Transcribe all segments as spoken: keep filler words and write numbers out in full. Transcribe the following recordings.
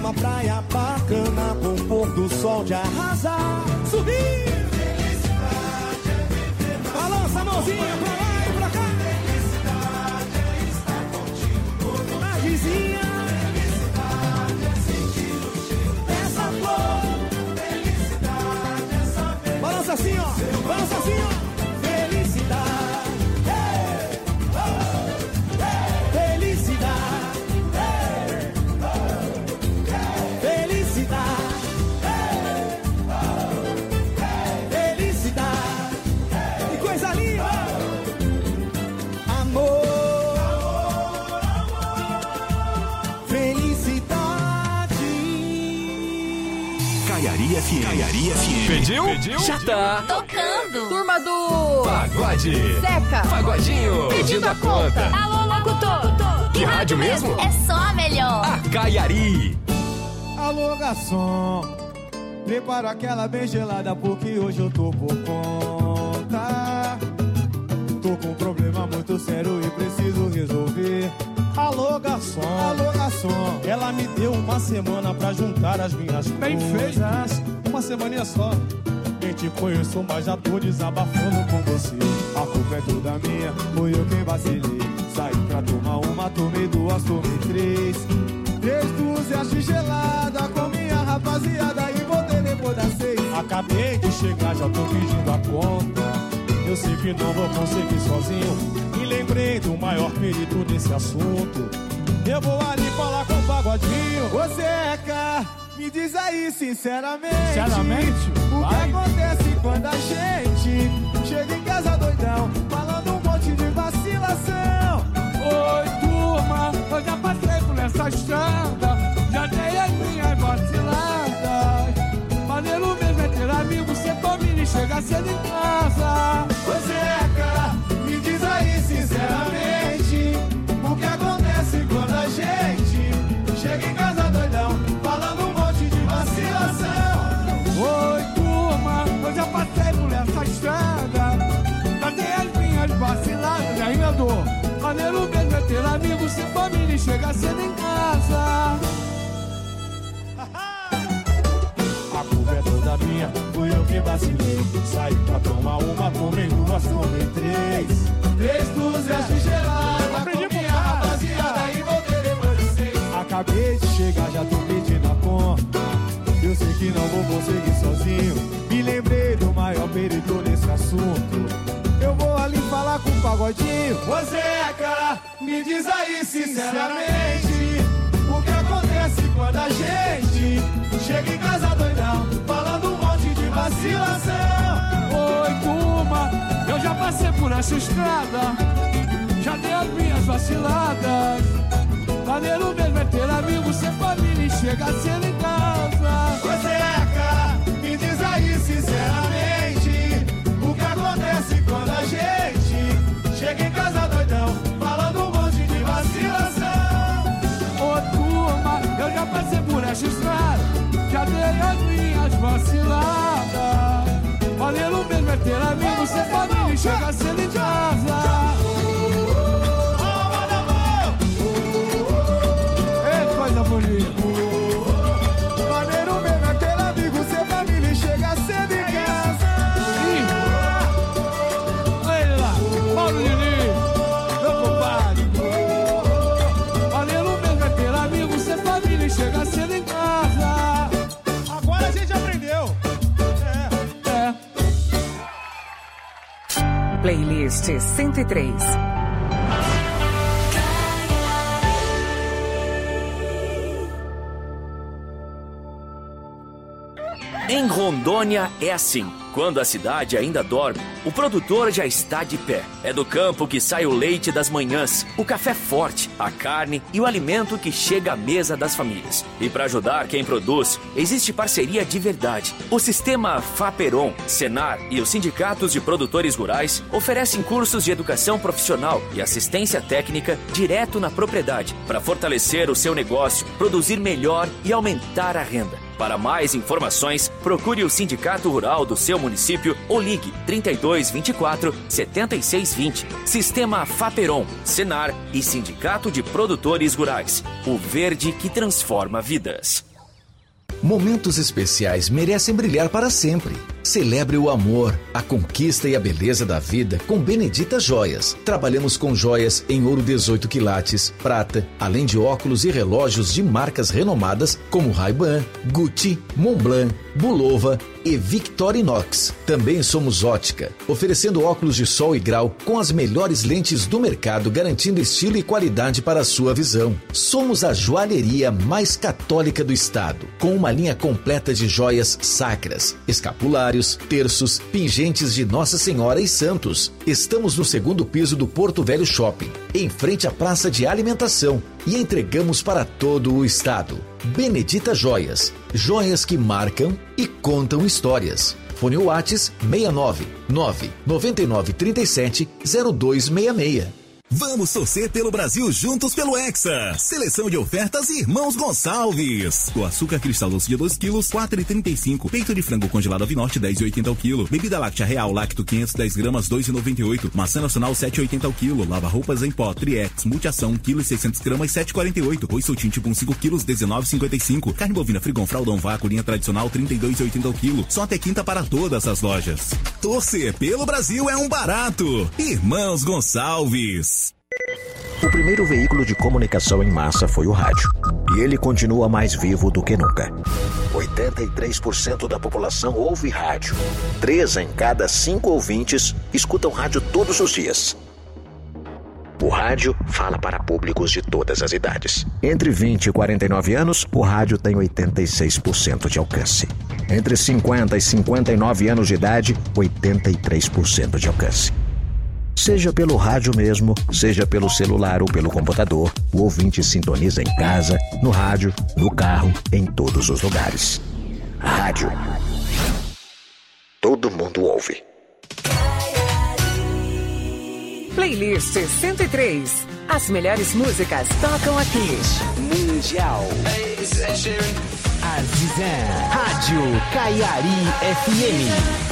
uma praia bacana com o pôr do sol de arrasar. Subir! Felicidade é viver. Balança a mãozinha pra lá e pra cá. Felicidade é estar contigo todo na vizinha. Felicidade é sentir o cheiro dessa flor. Felicidade é saber. Balança assim, ó. Balança assim, ó. Felicidade. Hey, oh, hey. Felicidade. Hey, oh, hey. Felicidade. Hey, oh, hey. Felicidade. Hey. Que coisa linda. Amor. Amor, amor. Felicidade. Caiari F M. Caiari F M. Pediu? Pediu? Já tá tocando. Turma do Pagode. Zeca. Pagodinho. Pedindo a conta. Alô, locutor. Que rádio mesmo? É só a melhor. A Caiari. Alô, garçom, prepara aquela bem gelada porque hoje eu tô por conta. Tô com um problema muito sério e preciso resolver. Alô, garçom, alô, garçom, ela me deu uma semana pra juntar as minhas bem coisas. Uma semaninha só. Nem te conheço, mas já tô desabafando com você. A culpa é toda minha, foi eu quem vacilei. Saí pra tomar uma, tomei duas, tomei três. Três dúzias de gelada com minha rapaziada e voltei depois das seis. Acabei de chegar, já tô pedindo a conta. Eu sei que não vou conseguir sozinho e lembrei do maior perito desse assunto. Eu vou ali falar com o Pagodinho. Ô Zeca, me diz aí sinceramente, sinceramente? O vai. que acontece quando a gente chega em casa doidão, falando um monte de vacilação? Oi, turma, eu já passei por essa estrada, já dei as minhas vaciladas. Maneiro mesmo é ter amigo, ser família e chegar cedo em casa. Ô Zeca, me diz aí sinceramente, o que acontece quando a gente chega em casa doidão, falando um monte de vacilação? Oi, turma, eu já passei por essa estrada, já dei as minhas vaciladas. E aí, meu dor, maneiro mesmo é ter amigo, ser família e chegar cedo em casa. A culpa é toda minha, fui eu que vacilei. Saí pra tomar uma, tomei duas, tomei três. Três dúzias de gelada, aprendi com minha rapaziada e voltei depois de seis. Acabei de chegar, já tô pedindo a conta. Eu sei que não vou conseguir sozinho, me lembrei do maior perito nesse assunto. Eu vou ali falar com o Pagodinho. Ô Zeca, me diz aí sinceramente, o que acontece quando a gente chega em casa doidão, falando um monte de vacilação? Oi, turma, eu já passei por essa estrada, já dei as minhas vaciladas. Maneiro mesmo é ter amigos, ser família e chegar cedo em casa. Ô Zeca, me diz aí sinceramente, o que acontece quando a gente chega em casa doidão, falando um monte de vacilação? Ô turma, eu já passei por essa estrada, já dei as minhas vaciladas. Maneiro mesmo é ter amigos, ser família e chegar cedo em casa. Coisa bonita. Maneiro mesmo é ter amigo, ser família e chegar cedo em casa. Ih, olha lá, Paulo Diniz, meu compadre. Maneiro mesmo é ter amigo, ser família e chegar cedo em casa. Agora a gente aprendeu. É. É. Playlist cento e três. Em Rondônia é assim. Quando a cidade ainda dorme, o produtor já está de pé. É do campo que sai o leite das manhãs, o café forte, a carne e o alimento que chega à mesa das famílias. E para ajudar quem produz, existe parceria de verdade. O sistema Faperon, Senar e os sindicatos de produtores rurais oferecem cursos de educação profissional e assistência técnica direto na propriedade para fortalecer o seu negócio, produzir melhor e aumentar a renda. Para mais informações, procure o Sindicato Rural do seu município ou ligue trinta e dois, vinte e quatro, setenta e seis, vinte. Sistema Faperon, Senar e Sindicato de Produtores Rurais. O verde que transforma vidas. Momentos especiais merecem brilhar para sempre. Celebre o amor, a conquista e a beleza da vida com Benedita Joias. Trabalhamos com joias em ouro dezoito quilates, prata, além de óculos e relógios de marcas renomadas como Ray-Ban, Gucci, Montblanc, Bulova e Victorinox. Também somos ótica, oferecendo óculos de sol e grau com as melhores lentes do mercado, garantindo estilo e qualidade para a sua visão. Somos a joalheria mais católica do estado, com uma linha completa de joias sacras, escapulários, terços, pingentes de Nossa Senhora e santos. Estamos no segundo piso do Porto Velho Shopping, em frente à praça de alimentação, e entregamos para todo o estado. Benedita Joias, joias que marcam e contam histórias. Fone Whats seis nove nove nove nove três sete zero dois seis seis. Vamos torcer pelo Brasil juntos pelo Hexa. Seleção de ofertas Irmãos Gonçalves. O açúcar cristal doce de dois quilos, quatro reais e trinta e cinco. Peito de frango congelado Avinorte, dez reais e oitenta ao quilo. Bebida láctea Real Lacto quinhentos e dez gramas, dois reais e noventa e oito. Maçã nacional, sete reais e oitenta ao quilo. Lava roupas em pó Triex Multiação, um quilo e seiscentos gramas, sete reais e quarenta e oito. Arroz soltinho tipo cinco quilos, dezenove reais e cinquenta e cinco. Carne bovina Frigon Fraldão Vácuo, linha tradicional, trinta e dois reais e oitenta ao quilo. Só até quinta para todas as lojas. Torcer pelo Brasil é um barato. Irmãos Gonçalves. O primeiro veículo de comunicação em massa foi o rádio. E ele continua mais vivo do que nunca. oitenta e três por cento da população ouve rádio. Três em cada cinco ouvintes escutam rádio todos os dias. O rádio fala para públicos de todas as idades. Entre vinte e quarenta e nove anos, o rádio tem oitenta e seis por cento de alcance. Entre cinquenta e cinquenta e nove anos de idade, oitenta e três por cento de alcance. Seja pelo rádio mesmo, seja pelo celular ou pelo computador, o ouvinte sintoniza em casa, no rádio, no carro, em todos os lugares. Rádio. Todo mundo ouve. Playlist cento e três. As melhores músicas tocam aqui. Mundial. Azizé. Rádio Caiari F M.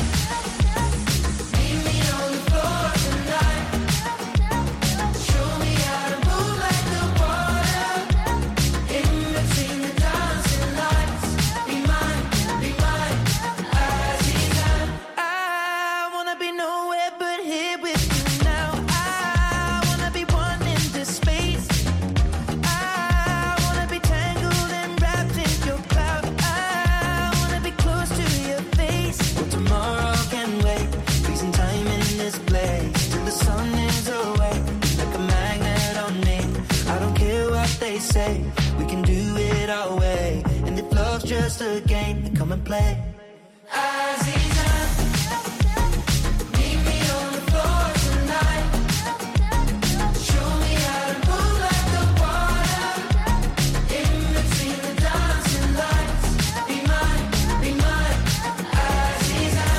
We can do it our way, and if love's just a game, then come and play. Aziza, meet me on the floor tonight. Show me how to move like the water. In between the dancing lights, be mine, be mine, Aziza.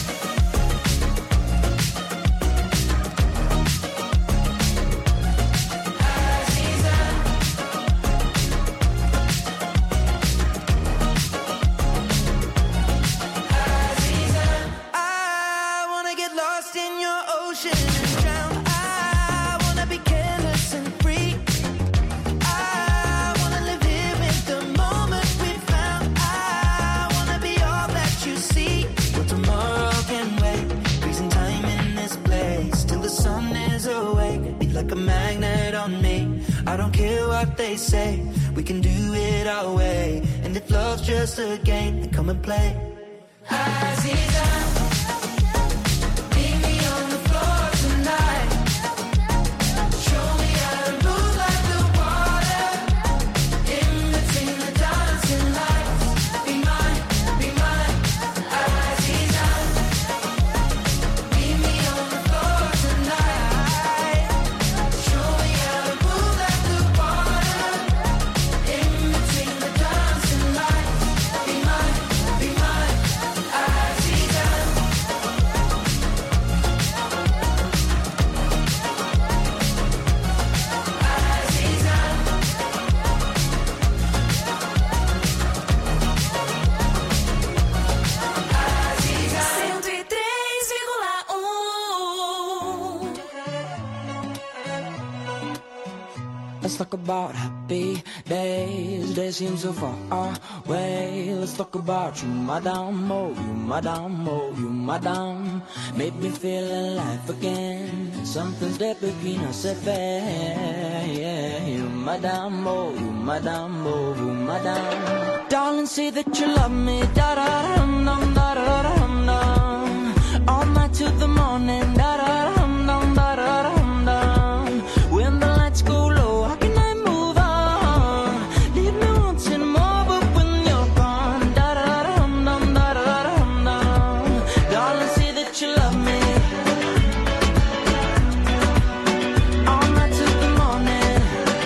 Like a magnet on me. I don't care what they say. We can do it our way. And if love's just a game, then come and play. Aziza, meet me on the floor tonight. Show me how to move like the water. In between the dancing lights. Be mine, be mine, Aziza. Meet me on the floor tonight. Be mine, be mine, I see Let's talk about happy days. They seem so far away. Let's talk about you, madame. Oh, you, madame. Oh, you, madame. Made me feel alive again. Something's there between us, a fair. Yeah, you, madame. Oh, you, madame. Oh, you, madame. Darling, say that you love me. Da da dum dum da da dum dum. All night till the morning. Da da dum dum da da dum dum. When the lights go low, how can I move on? Leave me wanting more, but when you're gone, da da dum dum da da dum dum. Darling, say that you love me. All night till the morning.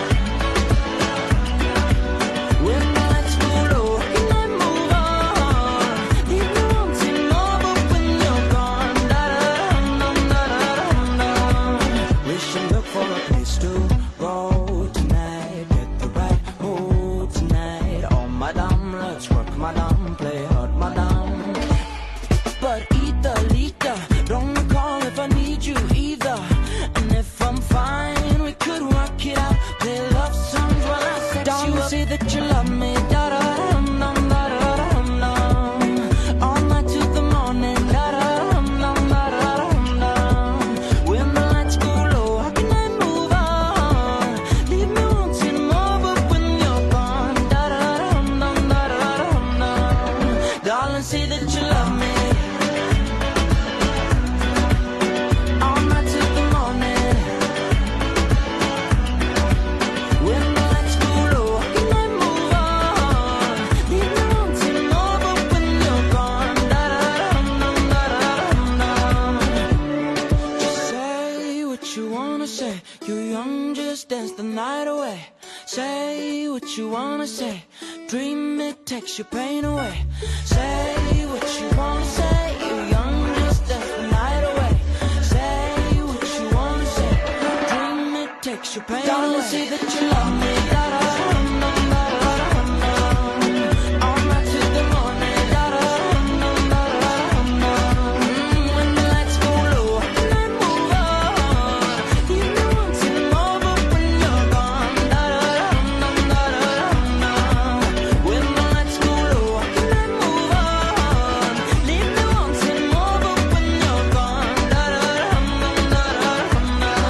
When the lights go low, how can I move on? Leave me wanting more, but when you're gone, da da dum dum da da dum dum. We should look for a place to go tonight. Get the right mood tonight. Oh, madame, let's work, madame. Play hard, madame. But either, leader, don't call if I need you either. And if I'm fine, we could work it out. Play love songs while I set you up. Don't say that you love me. Da da dum dum da da dum dum. All night till the morning. Da da dum dum da da dum dum. When the lights go low, how can I move on? Leave me wanting more, but when you're gone, da da dum dum da da dum dum. Darling, say that you love me. All night till the morning. When the lights go low, how can I move on? Leave me wanting more, but when you're gone, da da dum dum da da dum dum. Just say what you wanna say. You're young, just dance the night away. Say what you wanna say. Dream it takes your pain away. Say what you wanna say. You're young, just dance the night away. Say what you wanna say. Dream it takes your pain away. Darling, say that you love me. Da da dum dum da da dum dum. All night till the morning. Da da dum dum da da dum dum. Mm, when the lights go low, how can I move on? Leave me wanting more, but when you're gone, da da dum dum da da dum dum. When the lights go low, how can I move on? Leave me wanting more, but when you're gone, da da dum dum da da dum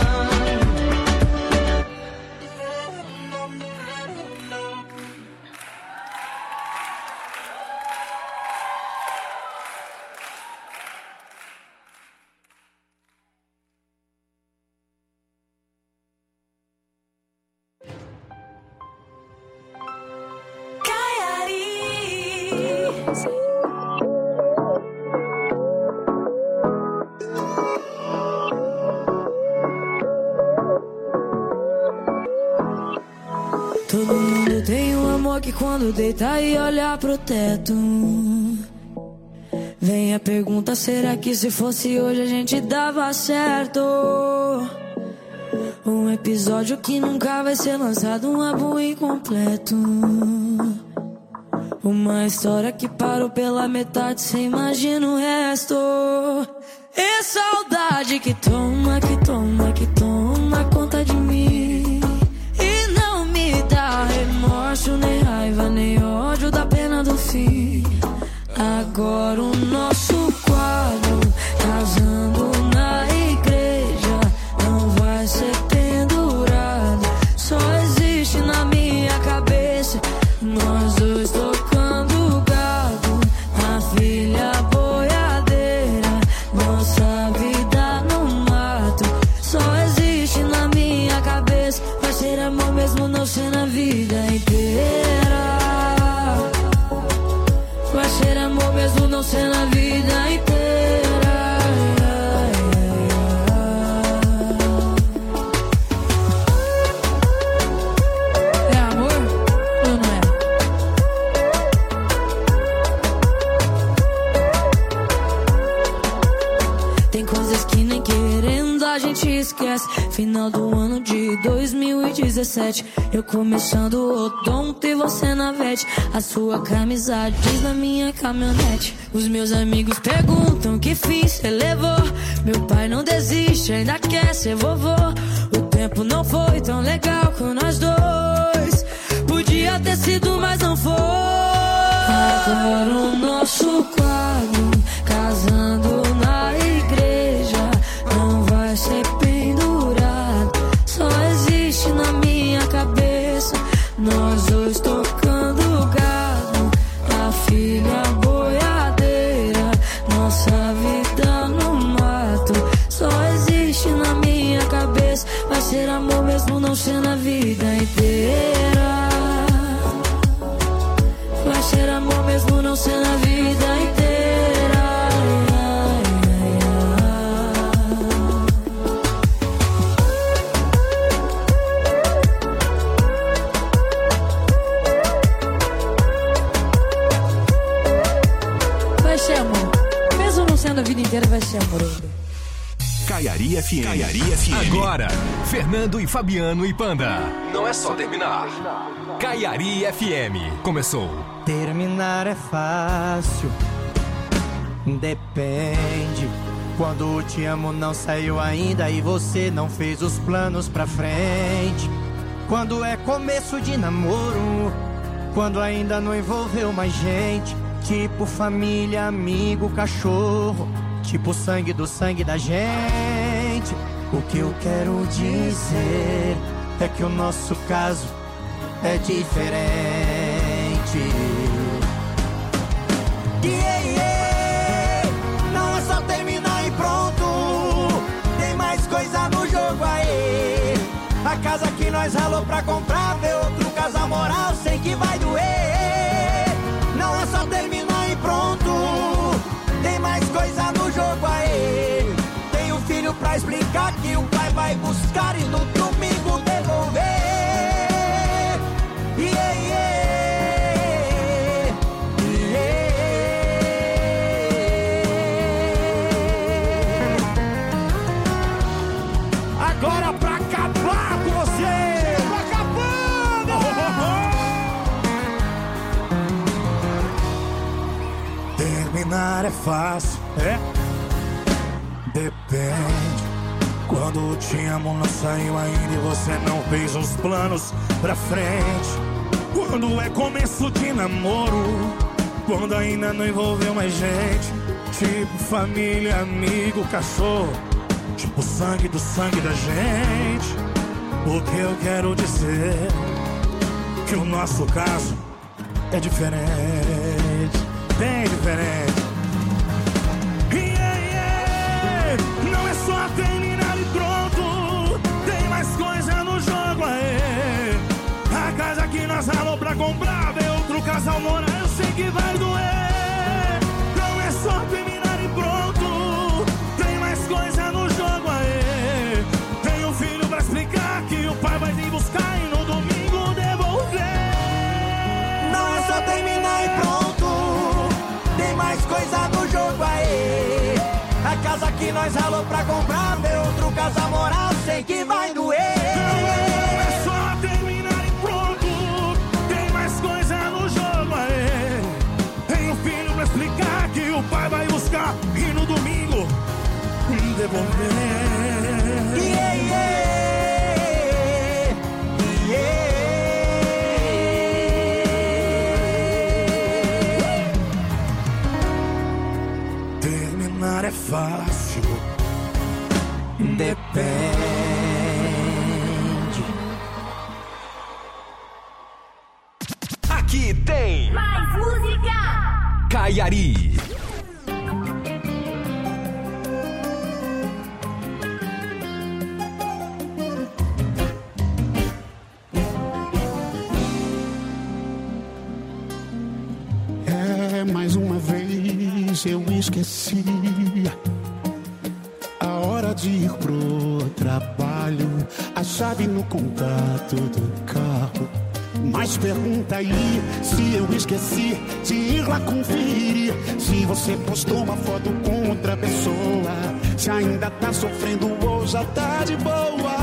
Todo mundo tem um amor que quando deita e olha pro teto, vem a pergunta, será que se fosse hoje a gente dava certo? Um episódio que nunca vai ser lançado, um álbum incompleto. Uma história que parou pela metade, cê imagina o resto. E saudade que toma, que toma, que toma conta de mim. E não me dá remorso, nem raiva, nem ódio da pena do fim. Agora o nosso quadro, casando na igreja, não vai ser pendurado. Só existe na minha cabeça nós dois tocando gado, a filha boiadeira, nossa vida no mato. Só existe na minha cabeça, vai ser amor mesmo não ser na vida inteira. Vai ser amor mesmo não ser na vida inteira. É amor ou não é? Tem coisas que nem querendo a gente esquece. Final do ano de dois mil e dezessete, eu começando o odonto e você na vete. A sua camisa diz na minha caminhonete. Os meus amigos perguntam que fim cê levou. Meu pai não desiste, ainda quer ser vovô. O tempo não foi tão legal com nós dois. sido, mas não foi. Agora o nosso quadro, casando na igreja, não vai ser pendurado, só existe na minha cabeça. Nós dois tocando gado, a filha boiadeira, nossa vida no mato, só existe na minha cabeça. Vai ser amor mesmo não sendo a vida inteira. Vai ser amor mesmo não sendo a vida inteira. Vai ser amor. Mesmo não sendo a vida inteira, vai ser amor. Caiari F M. Caiari F M. Agora, Fernando e Fabiano e Panda. Não é só terminar. Caiari F M. Começou. Terminar é fácil, depende. Quando o te amo não saiu ainda e você não fez os planos pra frente. Quando é começo de namoro, quando ainda não envolveu mais gente. Tipo família, amigo, cachorro, tipo sangue do sangue da gente. O que eu quero dizer é que o nosso caso é diferente. Yeah, yeah. Não é só terminar e pronto, tem mais coisa no jogo aí. A casa que nós ralou pra comprar, ver outro casal moral, sei que vai doer. Não é só terminar e pronto, tem mais coisa no jogo aí. Tem um filho pra explicar que o pai vai buscar e no domingo devolver. Yeah, yeah. Agora pra acabar com você! Tô acabando! Terminar é fácil, é? Depende. Quando te amo não saiu ainda e você não fez os planos pra frente. Quando é começo de namoro, quando ainda não envolveu mais gente. Tipo família, amigo, cachorro, tipo sangue do sangue da gente. O que eu quero dizer que o nosso caso é diferente, bem diferente. Yeah, yeah. Não é só terminar e pronto, tem mais coisa no jogo aí. A casa que nós ralou pra comprar, ver outro casal morar, eu sei que vai doer. Não é só terminar e pronto, tem mais coisa no jogo aí. Tem um filho pra explicar que o pai vai vir buscar e no domingo devolver. Não é só terminar e pronto, tem mais coisa no jogo aí. A casa que nós ralou pra comprar, ver outro casal morar, sei que vai doer. Não é só terminar e pronto, tem mais coisa no jogo aí. Tem um filho pra explicar que o pai vai buscar e no domingo devolver. Yeah, yeah. Yeah. Terminar é fácil, depende. Aqui tem Mais música! Caiari. É, mais uma vez eu esqueci a hora de ir pro trabalho, a chave no contato do carro. Mas pergunta aí se eu esqueci de ir lá conferir se você postou uma foto com outra pessoa, se ainda tá sofrendo ou já tá de boa.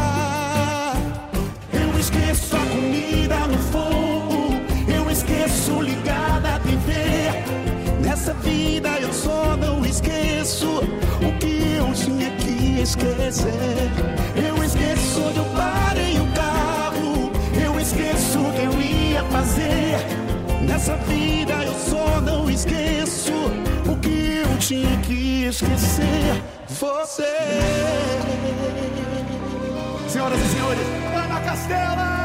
Eu esqueço a comida no fogo, eu esqueço ligada a T V. Nessa vida eu só não esqueço o que eu tinha que esquecer. Eu esqueço onde eu parei o carro, eu esqueço o que eu ia fazer. tinha que esquecer você. Senhoras e senhores, Ana Castela!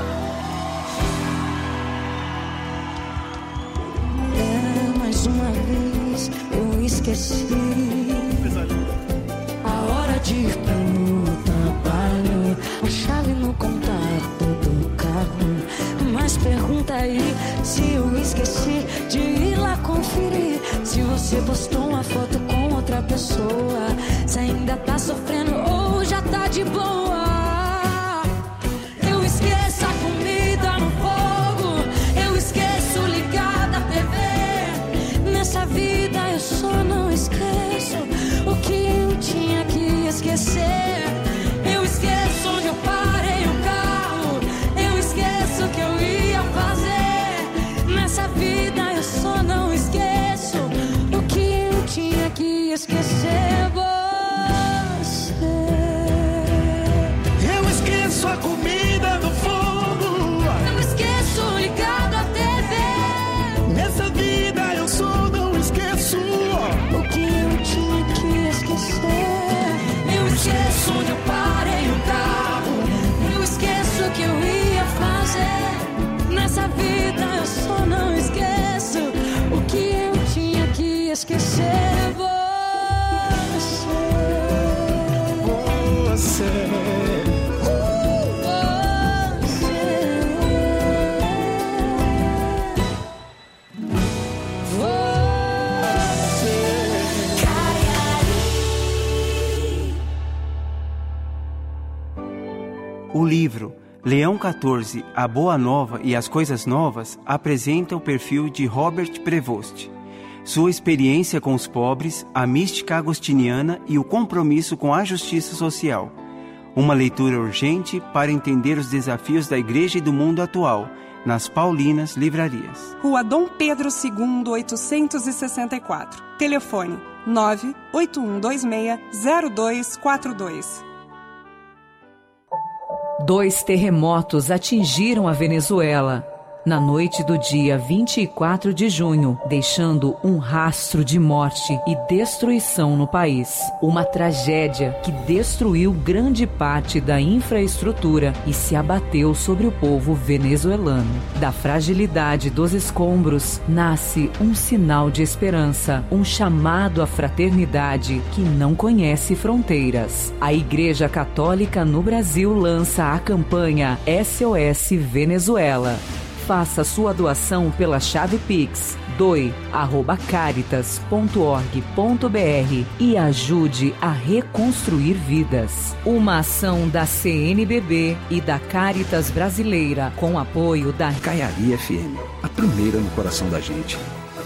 É, mais uma vez eu esqueci a hora de ir pro trabalho, a chave no contato do carro. Mas pergunta aí se eu esqueci de ir lá conferir se você postou uma foto com outra pessoa, se ainda tá sofrendo ou já tá de boa. Eu esqueço a comida no fogo, eu esqueço ligar da T V. Nessa vida eu só não esqueço o que eu tinha que esquecer. Eu esqueço onde eu parei o carro, eu esqueço o que eu ia fazer. Nessa vida eu só não esqueço o que eu tinha que esquecer. Você. Eu esqueço a comida no fogo, eu esqueço ligado à T V. Nessa vida eu só não esqueço o que eu tinha que esquecer. Eu esqueço onde eu parei o carro, eu esqueço o que eu ia fazer. Nessa vida eu só não esqueço o que eu tinha que esquecer. Você. Você. O livro Leão quatorze, A Boa Nova e as Coisas Novas apresenta o perfil de Robert Prevost, sua experiência com os pobres, a mística agostiniana e o compromisso com a justiça social. Uma leitura urgente para entender os desafios da igreja e do mundo atual, nas Paulinas Livrarias. Rua Dom Pedro segundo, oitocentos e sessenta e quatro. Telefone nove oito um dois seis zero dois quatro dois. Dois terremotos atingiram a Venezuela na noite do dia vinte e quatro de junho, deixando um rastro de morte e destruição no país. Uma tragédia que destruiu grande parte da infraestrutura e se abateu sobre o povo venezuelano. Da fragilidade dos escombros nasce um sinal de esperança, um chamado à fraternidade que não conhece fronteiras. A Igreja Católica no Brasil lança a campanha S O S Venezuela. Faça sua doação pela chave Pix doe arroba caritas ponto org ponto br e ajude a reconstruir vidas. Uma ação da C N B B e da Caritas Brasileira com apoio da Caiari F M, a primeira no coração da gente.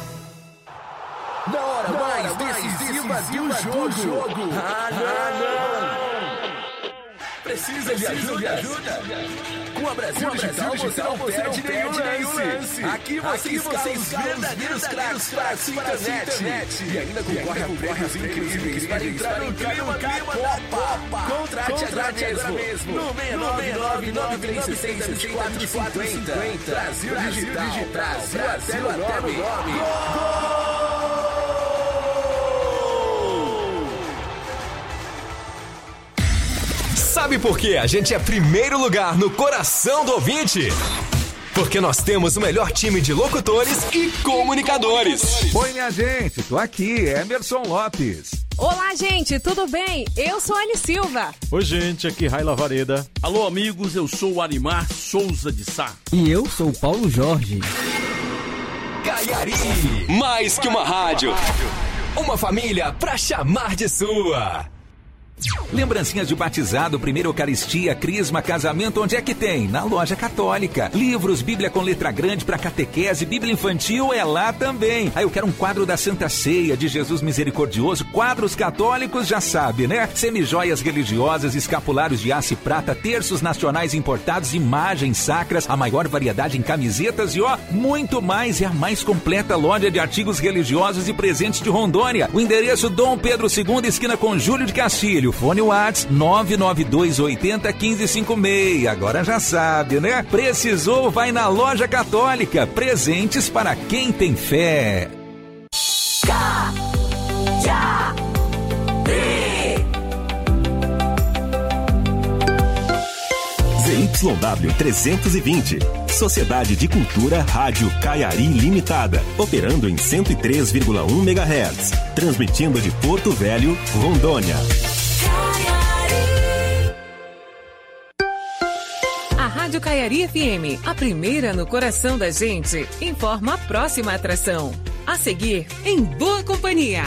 Na hora mais decisiva do jogo. Ah, não! Precisa de ajuda? Com a Brasil, Com a Brasil Digital, Digital você não perde nenhum lance. lance. Aqui você Aqui escala os verdadeiros craques para a sua internet. E ainda concorre a prêmios incríveis para entrar no clima da Copa. Contrate agora mesmo. No seis nove nove três seis seis quatro quatro cinco zero. Brasil Digital. Brasil até no nome. Sabe por que a gente é primeiro lugar no coração do ouvinte? Porque nós temos o melhor time de locutores e comunicadores. Oi, minha gente, tô aqui, Emerson Lopes. Olá, gente, tudo bem? Eu sou a Anne Silva. Oi, gente, aqui Raila Vareda. Alô, amigos, eu sou o Arimar Souza de Sá. E eu sou o Paulo Jorge. Caiari, mais que uma rádio, uma família pra chamar de sua. Lembrancinhas de batizado, primeira Eucaristia, crisma, casamento, onde é que tem? Na Loja Católica. Livros, Bíblia com letra grande para catequese, Bíblia infantil é lá também. Aí eu quero um quadro da Santa Ceia, de Jesus Misericordioso, quadros católicos, já sabe, né? Semijoias religiosas, escapulários de aço e prata, terços nacionais importados, imagens sacras, a maior variedade em camisetas e ó, muito mais. É a mais completa loja de artigos religiosos e presentes de Rondônia. O endereço Dom Pedro segundo, esquina com Júlio de Castilho. Fone WhatsApp nove nove dois oito zero um cinco cinco seis. Agora já sabe, né? Precisou, vai na Loja Católica. Presentes para quem tem fé. Y W trezentos e vinte. Sociedade de Cultura Rádio Caiari Limitada, operando em cento e três vírgula um megahertz, transmitindo de Porto Velho, Rondônia. A Rádio Caiari F M, a primeira no coração da gente, informa a próxima atração. A seguir, em boa companhia.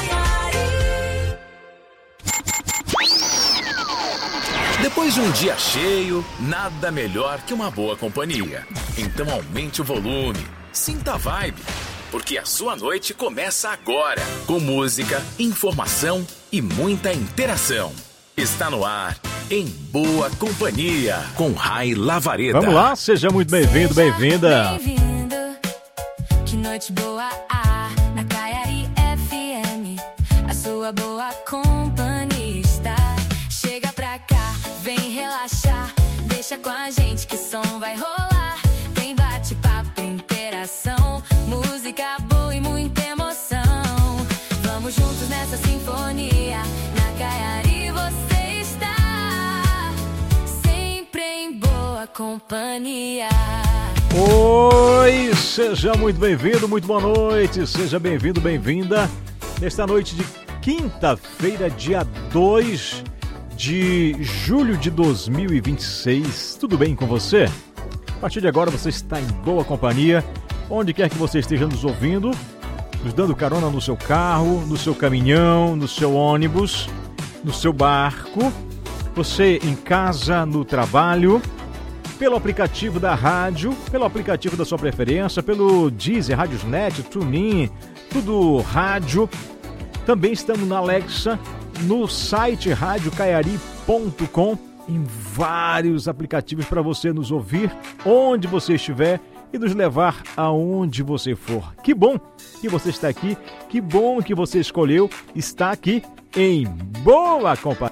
Depois de um dia cheio, nada melhor que uma boa companhia. Então aumente o volume, sinta a vibe, porque a sua noite começa agora, com música, informação e muita interação. Está no ar, Em Boa Companhia, com Rai Lavareda. Vamos lá, seja muito bem-vindo, bem-vinda. Bem-vindo, que noite boa, ah, na Caiari F M, a sua boa companhia está. Chega pra cá, vem relaxar, deixa com a gente que o som vai rolar. Tem bate-papo, interação, música boa e muita emoção. Vamos juntos nessa sinfonia, na Caiari você está, sempre em boa companhia. Oi, seja muito bem-vindo, muito boa noite, seja bem-vindo, bem-vinda. Nesta noite de quinta-feira, dia dois de julho de dois mil e vinte e seis, tudo bem com você? A partir de agora você está em boa companhia, onde quer que você esteja nos ouvindo, nos dando carona no seu carro, no seu caminhão, no seu ônibus, no seu barco, você em casa, no trabalho, pelo aplicativo da rádio, pelo aplicativo da sua preferência, pelo Deezer, Radiosnet, TuneIn, tudo rádio. Também estamos na Alexa, no site rádio caiari ponto com, em vários aplicativos para você nos ouvir onde você estiver e nos levar aonde você for. Que bom que você está aqui, que bom que você escolheu estar aqui em boa companhia.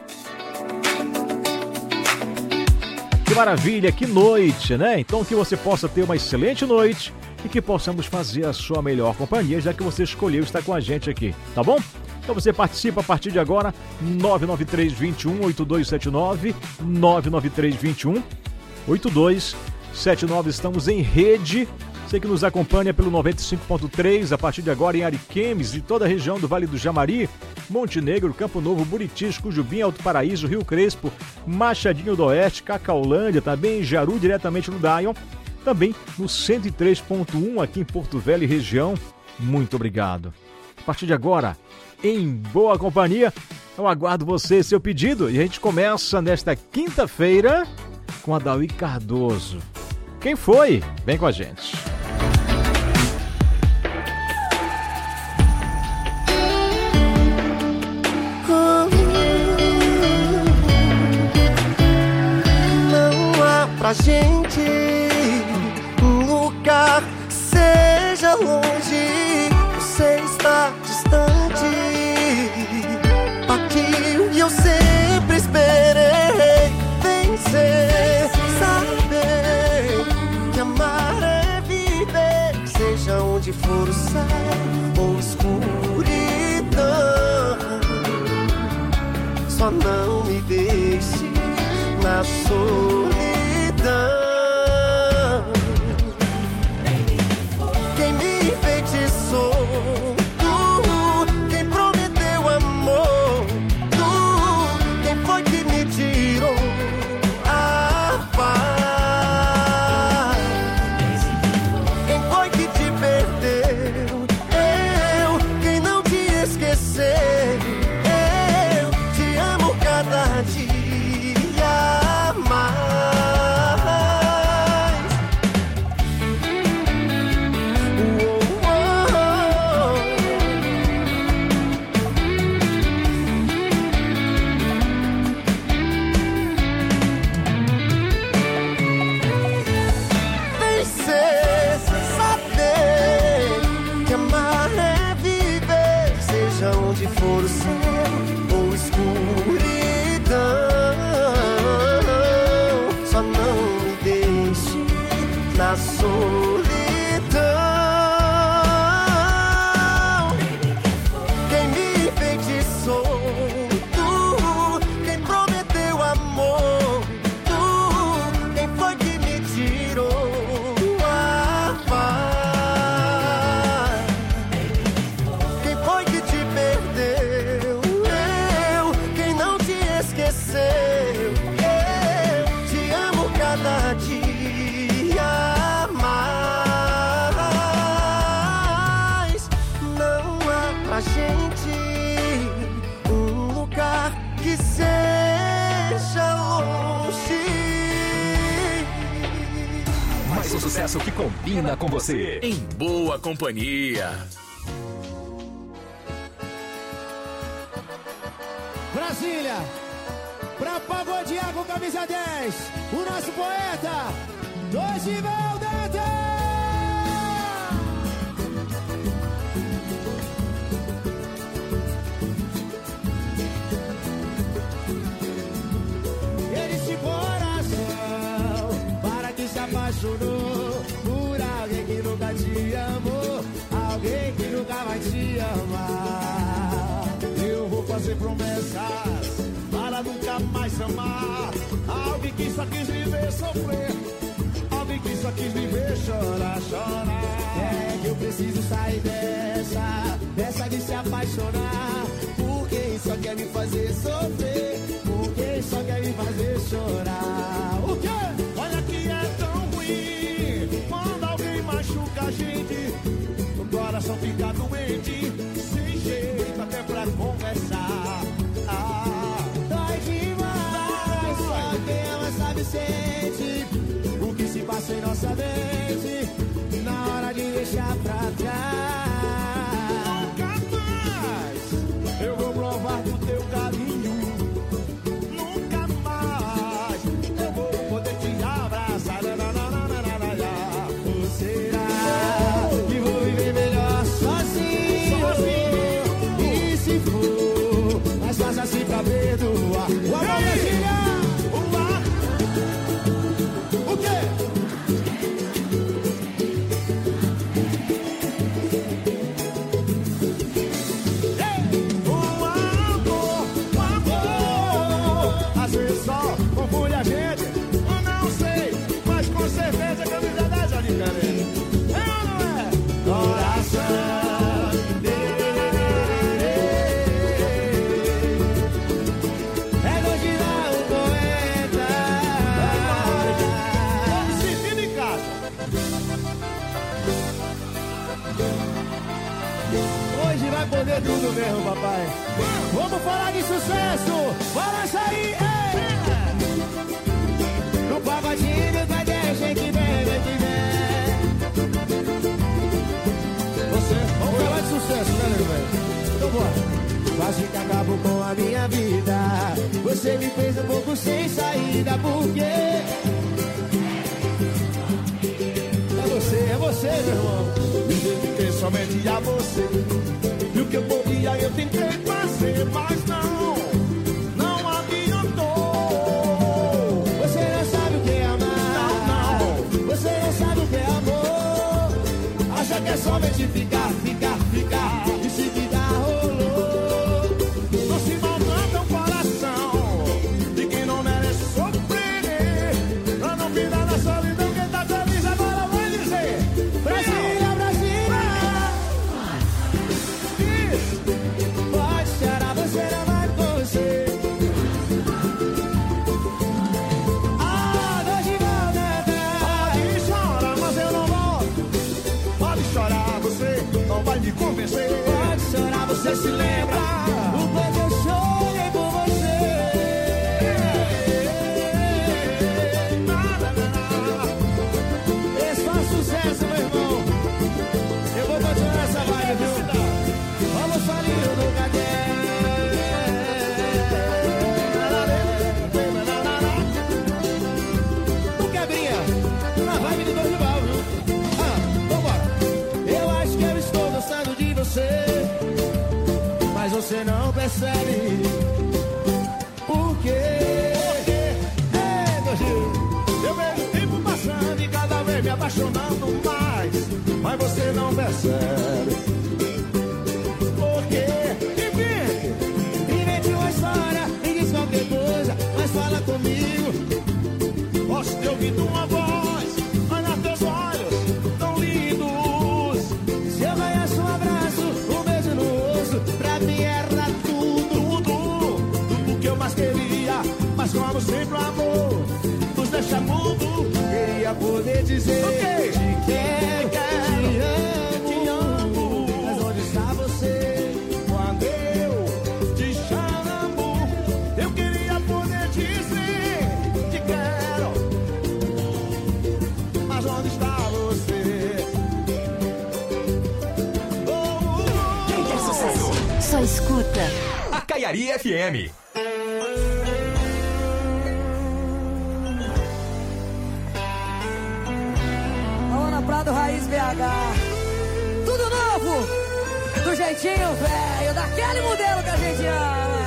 Que maravilha, que noite, né? Então que você possa ter uma excelente noite e que possamos fazer a sua melhor companhia, já que você escolheu estar com a gente aqui, tá bom? Então você participa a partir de agora, nove nove três, dois um, oito dois sete nove, nove nove três, dois um, oito dois sete nove. Estamos em rede, você que nos acompanha pelo noventa e cinco ponto três, a partir de agora em Ariquemes e toda a região do Vale do Jamari, Montenegro, Campo Novo, Buritis, Cujubim, Alto Paraíso, Rio Crespo, Machadinho do Oeste, Cacaulândia, também em Jaru, diretamente no Dion, também no cento e três ponto um aqui em Porto Velho e região. Muito obrigado. A partir de agora, em boa companhia, eu aguardo você, seu pedido, e a gente começa nesta quinta-feira com a Dawi Cardoso. Quem foi? Vem com a gente. Não há pra gente um lugar, seja longe, você está distante. Aqui eu sempre esperei vencer, saber que amar é viver, seja onde for o céu ou escuridão. Só não me deixe na solidão. Quem me enfeitiçou, tu, quem prometeu amor, tu, quem foi que me tirou a paz? Quem foi que te perdeu? Eu, quem não te esquecer. Eu te amo cada dia mais. sucesso que combina com você. Em boa companhia. Brasília, pra pagodear com camisa dez, o nosso poeta, Dorival Dantas. Ele de coração, para que se apaixonou por alguém que nunca te amou, alguém que nunca vai te amar. Eu vou fazer promessas para nunca mais amar alguém que só quis me ver sofrer, alguém que só quis me ver chorar, chorar. É que eu preciso sair dessa, dessa de se apaixonar por quem só quer me fazer sofrer, por quem só quer me fazer chorar. O quê? Olha que é tão ruim quando alguém machuca a gente, o coração fica doente, sem jeito até pra conversar. Ah, dói demais, só quem ama sabe sente o que se passa em nossa mente na hora de deixar pra trás. Nunca mais eu vou provar do teu carinho, nunca mais eu vou poder te abraçar. Ou será que vou viver melhor sozinho, sozinho? E se for, mas faz assim pra perdoar. O amor é girar, o ar. O quê? Ei! O amor, o amor, às vezes só confunde a gente. Eu não sei, mas com certeza a camisa dez é diferente. É ou não é? Coração. É Dorival o poeta. Vamos sentir em casa. Hoje vai poder tudo mesmo, papai. Vamos falar de sucesso. Balança aí, ei! No pagodinho vai ter gente que vem, vem que vem. Você, vamos falar de sucesso, né, nego velho? Então bora. Quase que acabou com a minha vida. Você me fez um pouco sem saída, porque é você, é você, meu irmão. Me dediquei somente a você. E o que eu podia eu tentei fazer, mas não, não adiantou. Você não sabe o que é amar, não, não. Você não sabe o que é amor. Acha que é somente ficar, ficar, ficar. E se ficar rolou. Não se maltrata o coração de quem não merece sofrer. Pra não ficar na solidão, quem tá feliz agora vai dizer: Brasília, Brasília. Isso. Pode chorar, você não vai com você. Ah, Dorival Dantas. Pode chorar, mas eu não vou. Pode chorar, você não vai me convencer. Pode chorar, você se lembra o quanto eu chorei por você. Nada, nada. Esse é sucesso, meu irmão. Eu vou continuar essa vibe, viu? Vamos sair do caderno. O Quebrinha, na vibe de Dorival, viu? Ah, vambora. Eu acho que eu estou gostando de você, mas você não percebe. Por quê? É, meu Gil, eu vejo o tempo passando e cada vez me apaixonando mais, mas você não percebe. Por quê? Invente, invente uma história e diz qualquer coisa, mas fala comigo. Posso ter ouvido uma voz, olha teus olhos tão lindos. Se eu ganhasse um abraço, um beijo no rosto, pra mim era tudo, tudo, tudo que eu mais queria. Mas como sempre o amor nos deixa mudo, queria poder dizer: okay, te quero, te amo, te amo. Mas onde está você quando eu te chamo? Eu queria poder dizer: te quero. Mas onde está você? escuta. A Caiari F M. Ana Prado Raiz B H. Tudo novo, do jeitinho velho, daquele modelo que a gente ama.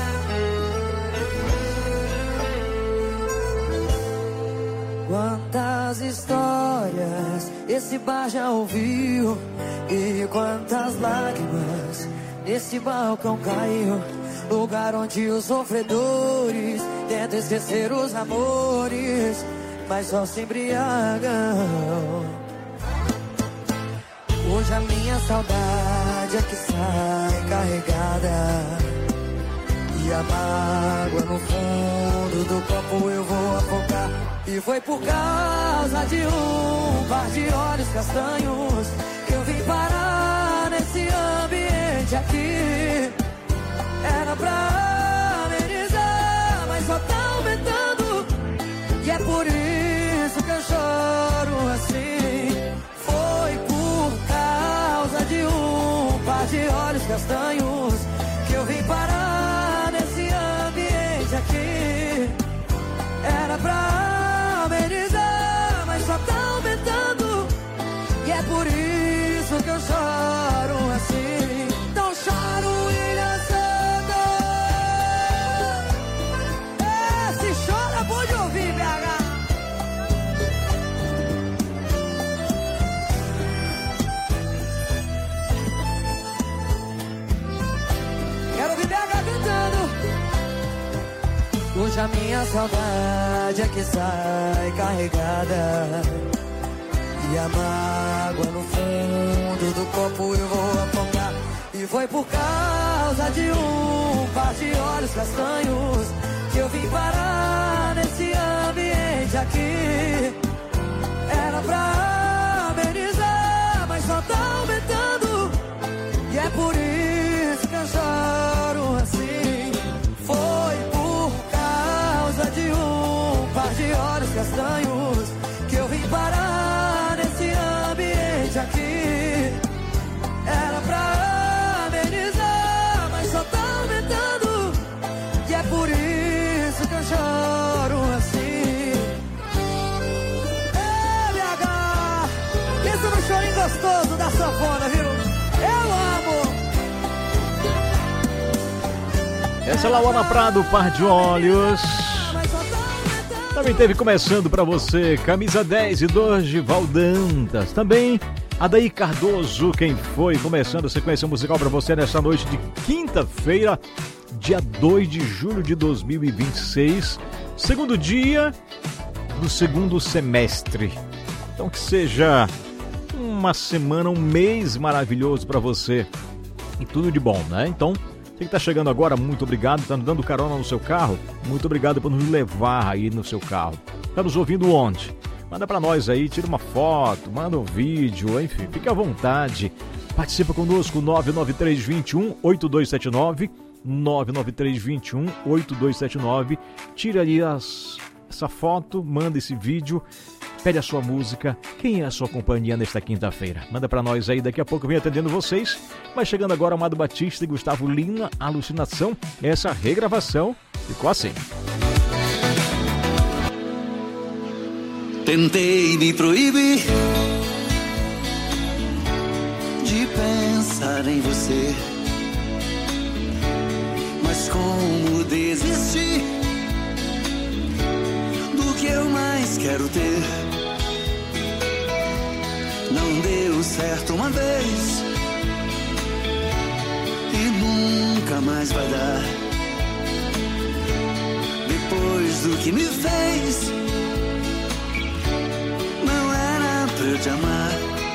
Quantas histórias esse bar já ouviu, e quantas lágrimas nesse balcão caiu. Lugar onde os sofredores tentam esquecer os amores, mas só se embriagam. Hoje a minha saudade é que sai carregada, e a mágoa no fundo do copo eu vou afogar. E foi por causa de um par de olhos castanhos que eu vim parar nesse ambiente aqui. Era pra amenizar, mas só tá aumentando, e é por isso que eu choro assim. Foi por causa de um par de olhos castanhos que eu vim parar nesse ambiente aqui. Era pra amenizar, mas só tá aumentando, e é por isso que eu choro assim. Então choro, William Santos. É, se chora, pode ouvir, B H. Quero ouvir B H cantando. Hoje a minha saudade é que sai carregada, e a mágoa no fundo do copo eu vou afogar. E foi por causa de um par de olhos castanhos que eu vim parar nesse ambiente aqui. Era pra amenizar, mas só tá aumentando, e é por isso que eu choro assim. Foi por causa de um par de olhos castanhos que eu vim parar nesse ambiente aqui. Era pra amenizar, mas só tá aumentando, e é por isso que eu choro assim. Ei, B H, pensa no chorinho gostoso da sanfona, viu? Eu amo. Essa é Lauana Prado, Par de Olhos. Também teve começando pra você Camisa dez e Dorival Dantas. Também Adair Cardoso, quem foi começando a sequência musical pra você nesta noite de quinta-feira, dia dois de julho de dois mil e vinte e seis, segundo dia do segundo semestre. Então que seja uma semana, um mês maravilhoso pra você e tudo de bom, né? Então, você que tá chegando agora, muito obrigado. Tá nos dando carona no seu carro, muito obrigado por nos levar aí no seu carro. Tá nos ouvindo onde? Manda pra nós aí, tira uma foto, manda um vídeo, enfim, fique à vontade. Participa conosco, nove nove três dois um oito dois sete nove, nove nove três dois um oito dois sete nove. Tira aí as, essa foto, manda esse vídeo, pede a sua música. Quem é a sua companhia nesta quinta-feira? Manda pra nós aí, daqui a pouco eu venho atendendo vocês. Vai chegando agora Amado Batista e Gustavo Lima, Alucinação. Essa regravação ficou assim. Tentei me proibir de pensar em você, mas como desistir do que eu mais quero ter? Não deu certo uma vez e nunca mais vai dar. Depois do que me fez, não era pra eu te amar.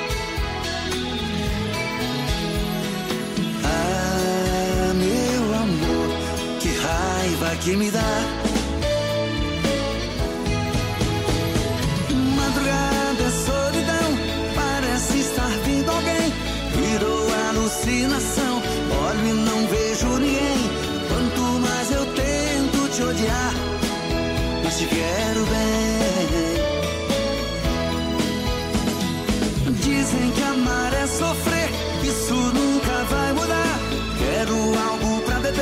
Ah, meu amor, que raiva que me dá. Madrugada, solidão, parece estar vindo alguém. Virou alucinação, olho e não vejo ninguém. Quanto mais eu tento te odiar, mas te quero bem. Dizem que amar é sofrer, isso nunca vai mudar. Quero algo pra beber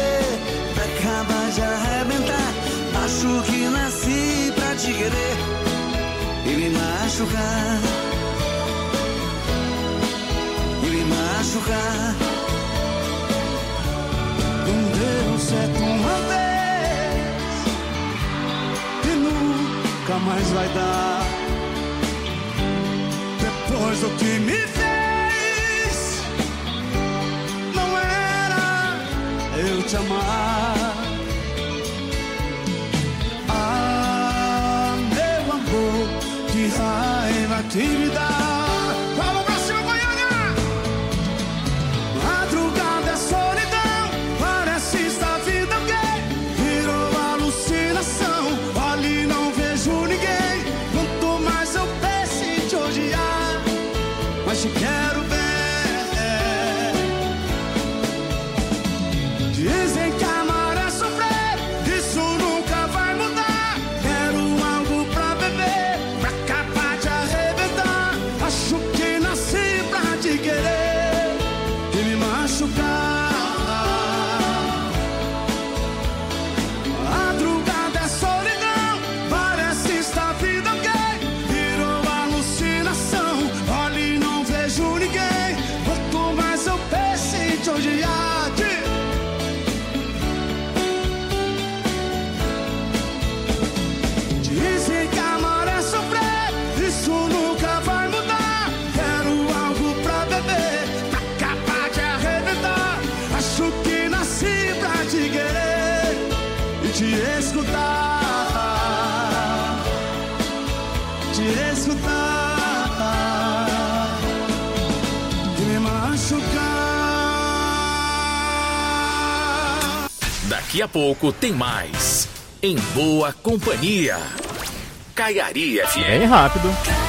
arrebentar. Acho que nasci pra te querer e me machucar, e me machucar. Não deu certo uma vez e nunca mais vai dar. Depois do que me fez, não era eu te amar. Ah, meu amor, que raiva que me dá. Vamos pra cima, Goiânia! Madrugada é solidão, parece estar vida alguém. Virou alucinação, ali não vejo ninguém. Quanto mais eu penso em te odiar, mas te quero bem. Dizem que amar é sofrer, isso nunca vai mudar. Quero algo pra beber, pra acabar de arrebentar. Acho que nasci pra te querer e me machucar. Madrugada é solidão, parece estar vida alguém. Virou alucinação, olha e não vejo ninguém. Quanto mais eu penso em te odiar, te... Dizem que amar é sofrer, isso nunca vai mudar. Quero algo pra beber, pra acabar de arrebentar. Acho que nasci pra te querer e te escutar, te escutar e me machucar. Daqui a pouco tem mais. Em Boa Companhia. Caiari F M. Bem rápido.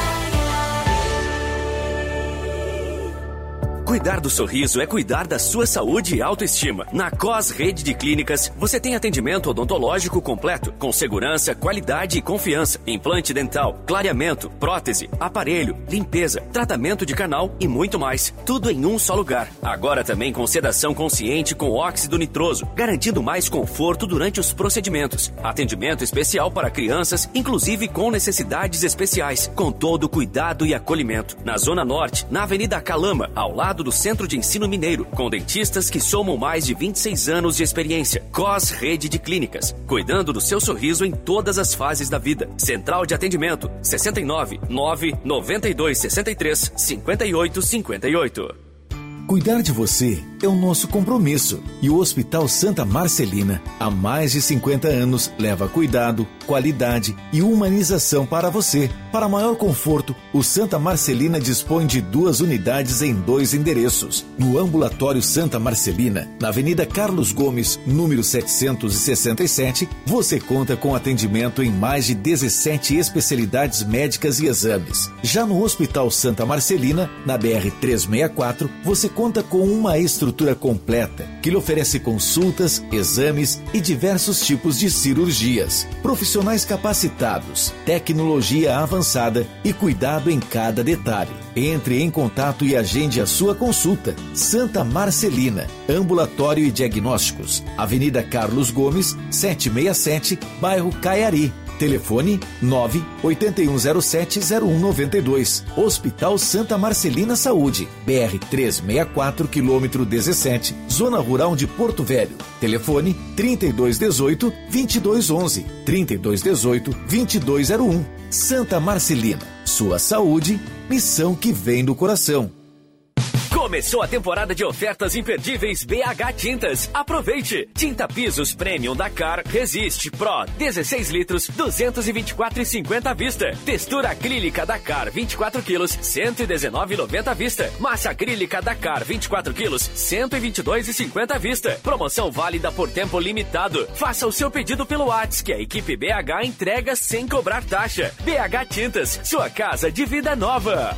Cuidar do sorriso é cuidar da sua saúde e autoestima. Na Cos Rede de Clínicas, você tem atendimento odontológico completo, com segurança, qualidade e confiança. Implante dental, clareamento, prótese, aparelho, limpeza, tratamento de canal e muito mais. Tudo em um só lugar. Agora também com sedação consciente com óxido nitroso, garantindo mais conforto durante os procedimentos. Atendimento especial para crianças, inclusive com necessidades especiais, com todo o cuidado e acolhimento. Na Zona Norte, na Avenida Calama, ao lado do Centro de Ensino Mineiro, com dentistas que somam mais de vinte e seis anos de experiência. Cos Rede de Clínicas, cuidando do seu sorriso em todas as fases da vida. Central de atendimento, sessenta e nove, nove, noventa e dois, sessenta e três, cinquenta e oito, cinquenta e oito. Cuidar de você é o nosso compromisso e o Hospital Santa Marcelina, há mais de cinquenta anos, leva cuidado, qualidade e humanização para você. Para maior conforto, o Santa Marcelina dispõe de duas unidades em dois endereços. No Ambulatório Santa Marcelina, na Avenida Carlos Gomes, número setecentos e sessenta e sete, você conta com atendimento em mais de dezessete especialidades médicas e exames. Já no Hospital Santa Marcelina, na B R trezentos e sessenta e quatro, você conta com uma estrutura completa que lhe oferece consultas, exames e diversos tipos de cirurgias. Profissionais capacitados, tecnologia avançada e cuidado em cada detalhe. Entre em contato e agende a sua consulta. Santa Marcelina, Ambulatório e Diagnósticos, Avenida Carlos Gomes, setecentos e sessenta e sete, bairro Caiari. Telefone nove oito um zero sete zero um nove dois. Hospital Santa Marcelina Saúde, B R trezentos e sessenta e quatro, quilômetro dezessete, Zona Rural de Porto Velho. Telefone trinta e dois dezoito, vinte e dois onze, trinta e dois dezoito, vinte e dois zero um. Santa Marcelina, sua saúde, missão que vem do coração. Começou a temporada de ofertas imperdíveis B H Tintas. Aproveite! Tinta Pisos Premium da Car Resiste Pro dezesseis litros, duzentos e vinte e quatro reais e cinquenta centavos à vista. Textura acrílica da Car vinte e quatro quilos, cento e dezenove reais e noventa centavos à vista. Massa acrílica da Car vinte e quatro quilos, cento e vinte e dois reais e cinquenta centavos à vista. Promoção válida por tempo limitado. Faça o seu pedido pelo WhatsApp que a equipe B H entrega sem cobrar taxa. B H Tintas, sua casa de vida nova.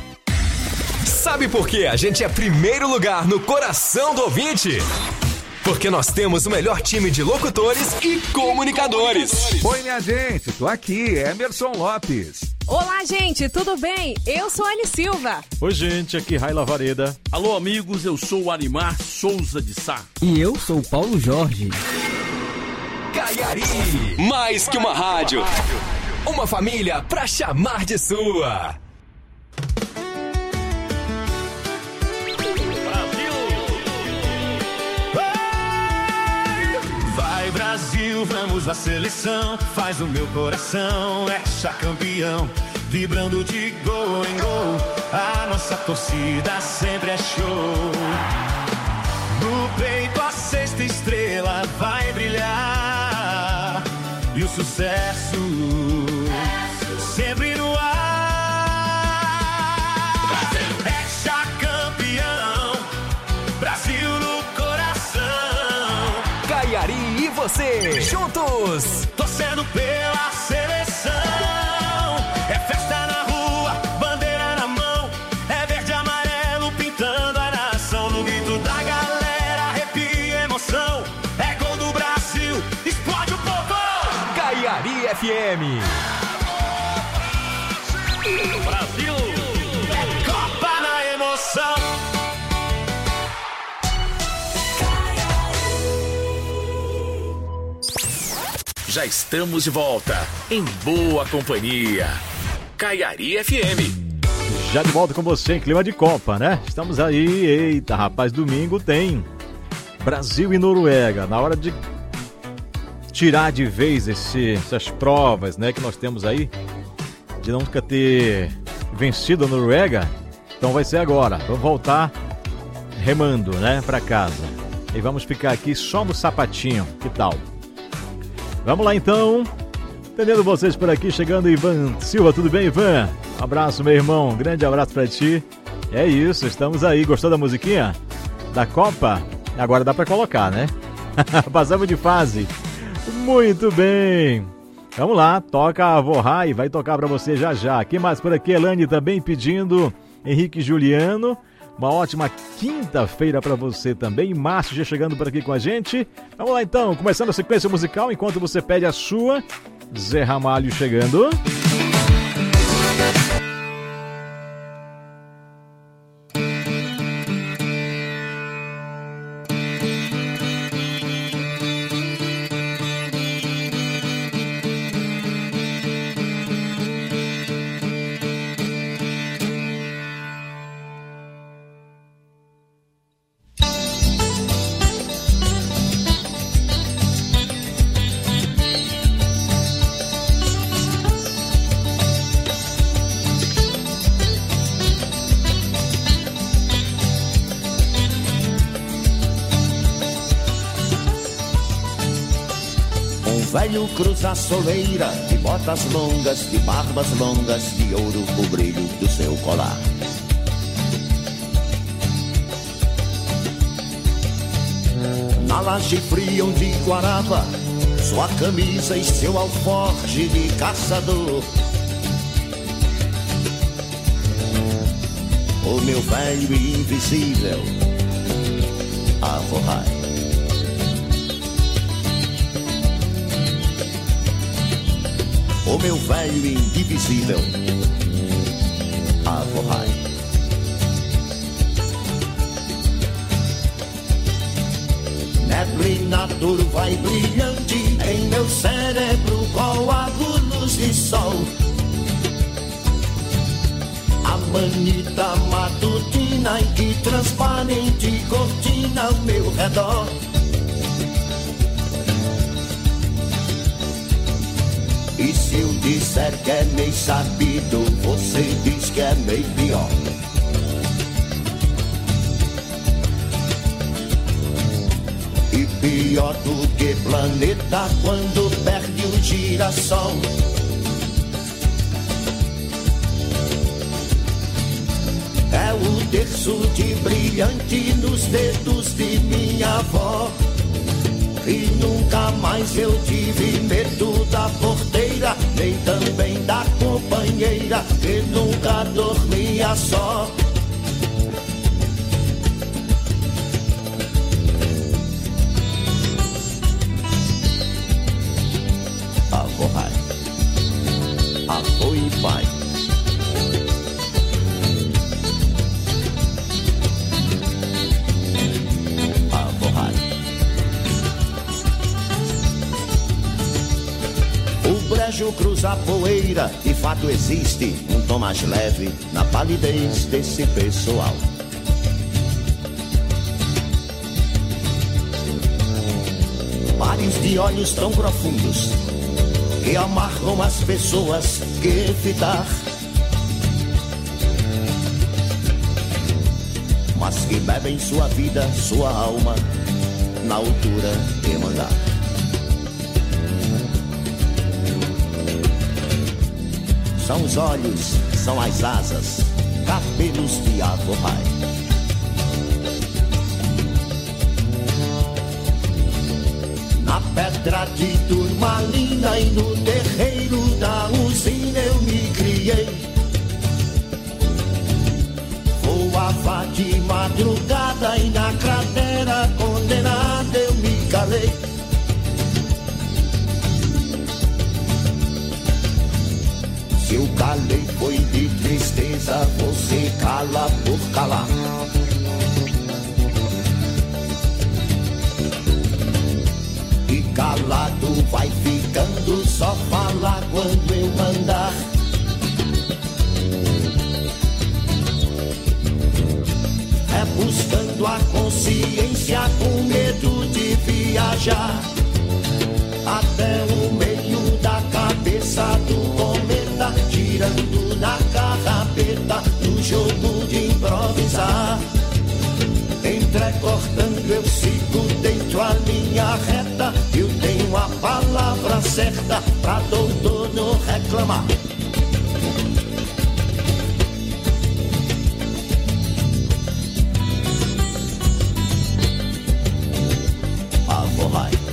Sabe por que a gente é primeiro lugar no coração do ouvinte? Porque nós temos o melhor time de locutores e comunicadores. Oi, minha gente, tô aqui, Emerson Lopes. Olá, gente, tudo bem? Eu sou a Anne Silva. Oi, gente, aqui Raila Vareda. Alô, amigos, eu sou o Arimar Souza de Sá. E eu sou o Paulo Jorge. Caiari. Mais que uma rádio. Uma família pra chamar de sua. Vai Brasil, vamos à seleção. Faz o meu coração, é campeão. Vibrando de gol em gol, a nossa torcida sempre é show. No peito a sexta estrela vai brilhar. E o sucesso sempre no ar. Hexa campeão, Brasil no coração. Caiari e você, juntos, torcendo pela seleção. É festa na rua, bandeira na mão. É verde e amarelo pintando a nação. No grito da galera, arrepia emoção. É gol do Brasil, explode o povão. Caiari F M. Brasil, é Copa na emoção. Já estamos de volta, em boa companhia. Caiari F M. Já de volta com você em clima de Copa, né? Estamos aí, eita rapaz, domingo tem Brasil e Noruega. Na hora de tirar de vez esse, essas provas, né, que nós temos aí, de nunca ter vencido a Noruega, então vai ser agora. Vamos voltar remando, né, pra casa. E vamos ficar aqui só no sapatinho, que tal? Vamos lá então, entendendo vocês por aqui, chegando Ivan Silva, tudo bem, Ivan? Um abraço, meu irmão, um grande abraço pra ti. É isso, estamos aí, gostou da musiquinha? Da Copa? Agora dá pra colocar, né? Passamos de fase. Muito bem. Vamos lá, toca a Vorrai, vai tocar pra você já já. Quem mais por aqui? Elane também pedindo, Henrique Juliano. Uma ótima quinta-feira para você também. Márcio já chegando por aqui com a gente. Vamos lá então, começando a sequência musical enquanto você pede a sua. Zé Ramalho chegando. Velho cruza soleira, de botas longas, de barbas longas, de ouro o brilho do seu colar. Na laje fria onde guarava sua camisa e seu alforje de caçador. O meu velho e invisível, a Vorrai. O meu velho indivisível, a Vorrai. Neblina duro vai brilhante em meu cérebro, coágulos de sol. A manita matutina em que transparente cortina ao meu redor. E se eu disser que é meio sabido, você diz que é meio pior. E pior do que planeta quando perde o girassol. É o terço de brilhante nos dedos de minha avó. E nunca mais eu tive medo da porteira, nem também da companheira, que nunca dormia só. A Vorrai, avô e pai. brejo cruza a poeira e fato existe um tom mais leve na palidez desse pessoal. Mares de olhos tão profundos que amarram as pessoas que fitar, mas que bebem sua vida, sua alma na altura que mandar. São os olhos, são as asas, cabelos de Avo-Rai. Na pedra de turmalina e no terreiro da usina eu me criei. Voava de madrugada e na cratera condenada eu me calei. Se eu calei foi de tristeza, você cala por calar. E calado vai ficando, só falar quando eu mandar. É buscando a consciência com medo de viajar até o meio da cabeça do cometa, girando na carrapeta no jogo de improvisar. Entrecortando eu sigo dentro a linha reta, eu tenho a palavra certa pra doutor não reclamar. Avo-Rai.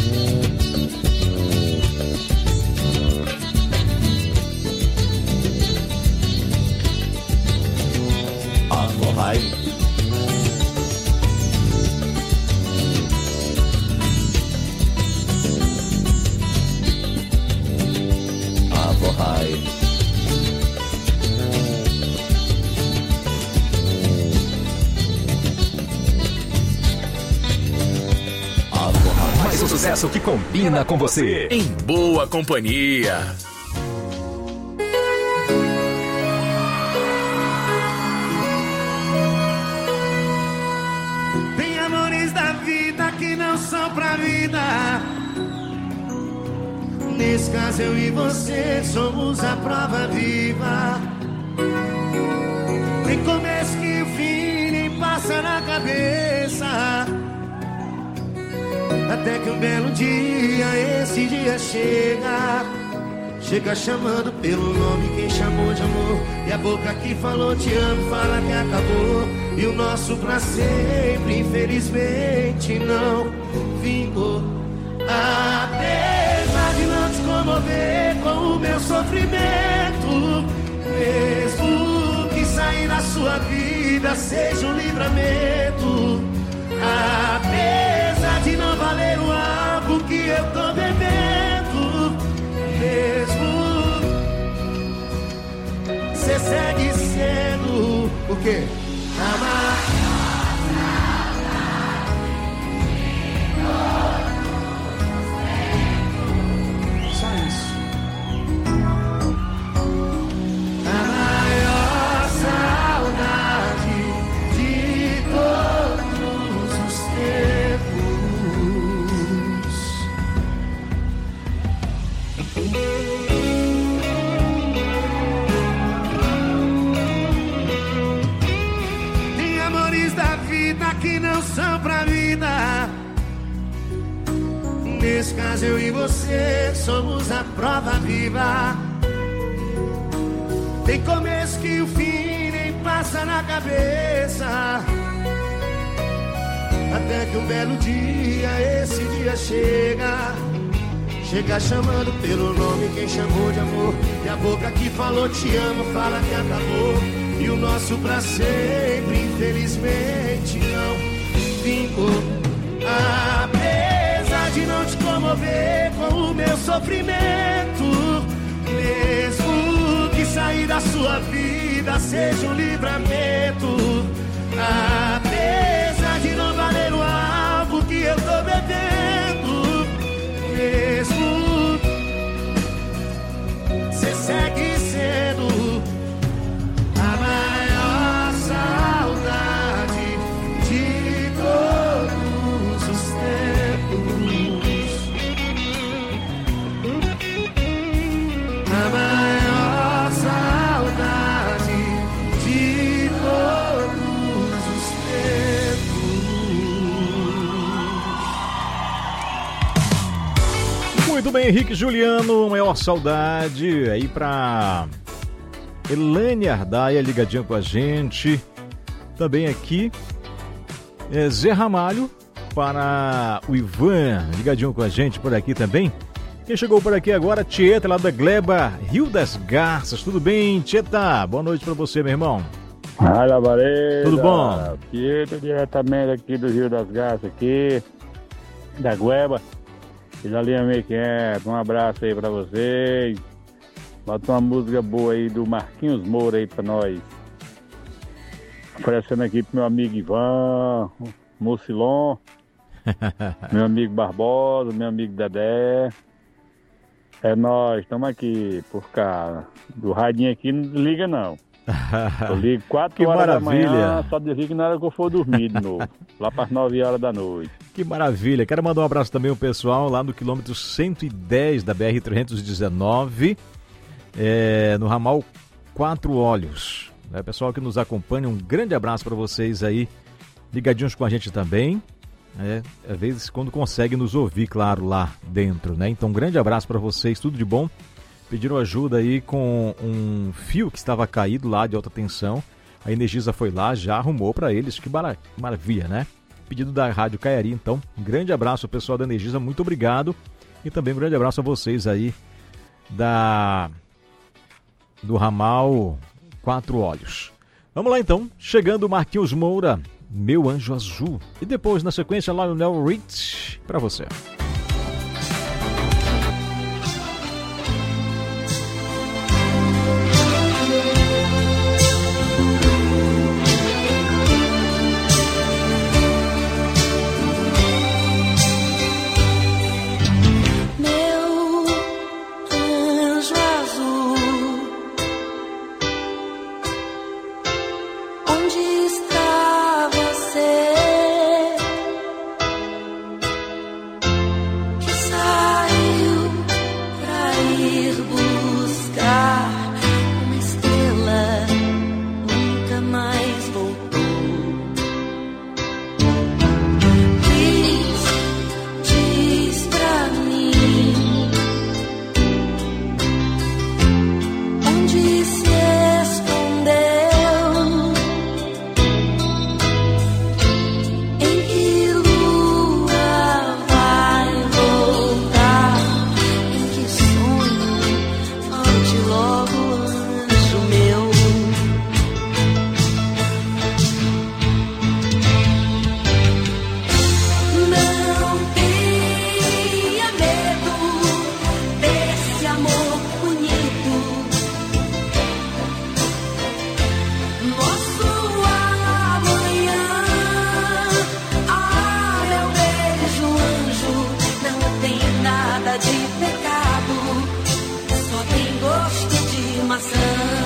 Avo-Rai. Avo-Rai. Mais um sucesso que combina com você. Em boa companhia. Tem amores da vida que não são pra vida. Nesse caso eu e você somos a prova viva. Tem começo que o fim nem passa na cabeça, até que um belo dia, esse dia chega. Chega chamando pelo nome quem chamou de amor. E a boca que falou te amo fala que acabou. E o nosso pra sempre, infelizmente, não vingou. Apesar de não te comover com o meu sofrimento, mesmo que sair da sua vida seja um livramento. Apesar de não valer o álcool que eu tô bebendo, mesmo cê segue sendo o quê? Amar. Só isso. A maior saudade de todos os Tem amores da vida que não são pra vida. Nesse caso eu e você somos a prova viva. Tem começo que o fim nem passa na cabeça, até que um belo dia, esse dia chega. Chega chamando pelo nome quem chamou de amor. E a boca que falou te amo fala que acabou. E o nosso pra sempre, infelizmente, não vingou. Apesar de não te comover com o meu sofrimento, mesmo que sair da sua vida seja um livramento. Apesar de não valer o álcool que eu tô bebendo, mesmo Muito bem, Henrique Juliano, maior saudade aí pra Elane Ardaia, ligadinha com a gente. Também aqui, é, Zé Ramalho, para o Ivan, ligadinho com a gente por aqui também. Quem chegou por aqui agora, Tieta, lá da Gleba, Rio das Garças. Tudo bem, Tieta? Boa noite pra você, meu irmão. Olha, Vareda. Tudo bom? Tieta, diretamente aqui do Rio das Garças, aqui, da Gleba. E da linha Mequer. Um abraço aí pra vocês. Bota uma música boa aí do Marquinhos Moura aí pra nós. Oferecendo aqui pro meu amigo Ivan, Mocilon, meu amigo Barbosa, meu amigo Dedé. É nóis, estamos aqui por cá. Do radinho aqui não liga não. Eu ligo quatro horas da manhã, só desligo na hora que eu for dormir de novo. Lá para as nove horas da noite. Que maravilha. Quero mandar um abraço também ao pessoal lá no quilômetro cento e dez da B R trezentos e dezenove, é, no ramal Quatro Olhos. É, pessoal que nos acompanha, um grande abraço para vocês aí, ligadinhos com a gente também. É, às vezes quando consegue nos ouvir, claro, lá dentro, né? Então, um grande abraço para vocês, tudo de bom. Pediram ajuda aí com um fio que estava caído lá de alta tensão. A Energisa foi lá, já arrumou para eles. Que mara- maravilha, né? Pedido da Rádio Caiari, então. Um grande abraço ao pessoal da Energisa, muito obrigado. E também um grande abraço a vocês aí da do ramal Quatro Olhos. Vamos lá então, chegando Marquinhos Moura, Meu Anjo Azul. E depois, na sequência, Lionel Rich, para você. de pecado, só tem gosto de maçã.